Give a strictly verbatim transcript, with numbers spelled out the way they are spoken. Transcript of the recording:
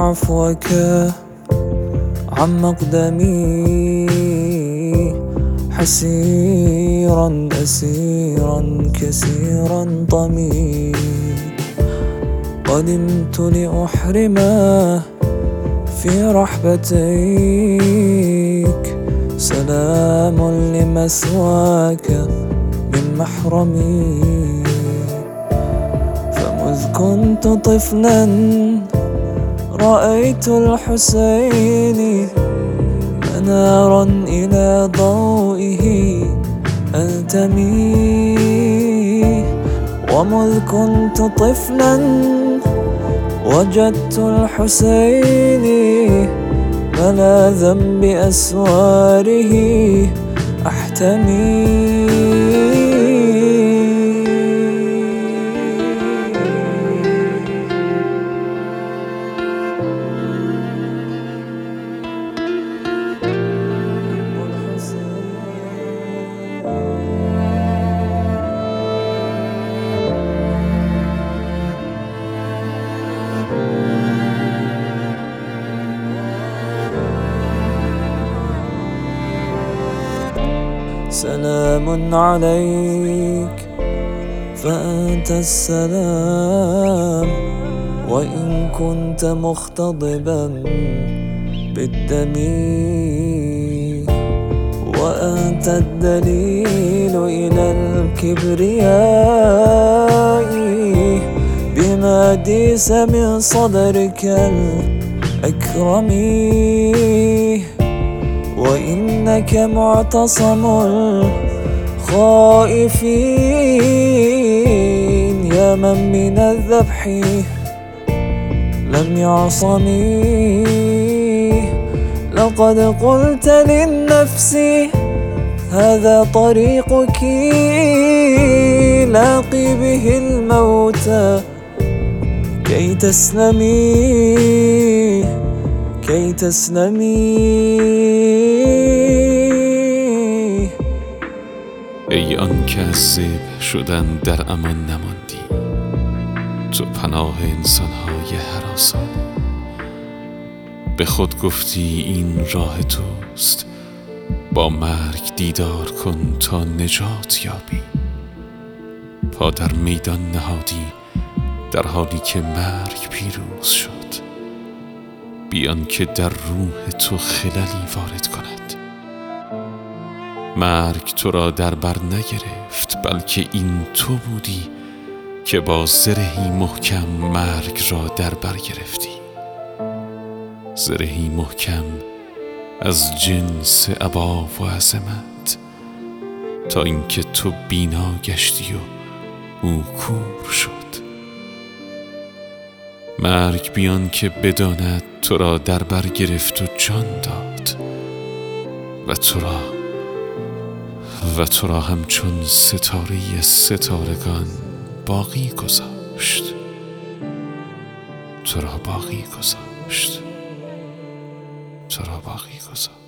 عفوك عن مقدمي حسيرا أسيرا كثيرا طمي قدمت لأحرمه في رحبتيك سلام لمثواك من محرمي فمذ كنت طفلا رأيت الحسين منارا إلى ضوئه ألتمي ومذ كنت طفلا وجدت الحسين ملاذا بأسواره أحتمي سلام عليك فأنت السلام وإن كنت مختضبا بالدم وأنت الدليل إلى الكبرياء بما ديس من صدرك الأكرم وإنك معتصم الخائفين يا من من الذبح لم يعصمي لقد قلت للنفس هذا طريقك لاقي به الموت كي تسلمي كي تسلمی. ای آن که از ذبح شدن در امان نماندی، تو پناه انسانهای هراسان. به خود گفتی این راه توست، با مرگ دیدار کن تا نجات یابی. پا در میدان نهادی در حالی که مرگ پیروز شد، بیان که در روح تو خللی وارد کند. مرگ تو را در بر نگرفت، بلکه این تو بودی که با زرهی محکم مرگ را در بر گرفتی. زرهی محکم از جنس ابا و عظمت، تا اینکه تو بینا گشتی و او کور شد. مرگ بیان که بداند تو را در بر گرفت و جان داد و تو را و تو را همچون ستاره ستارگان باقی گذاشت. تو را باقی گذاشت. تو را باقی گذاشت.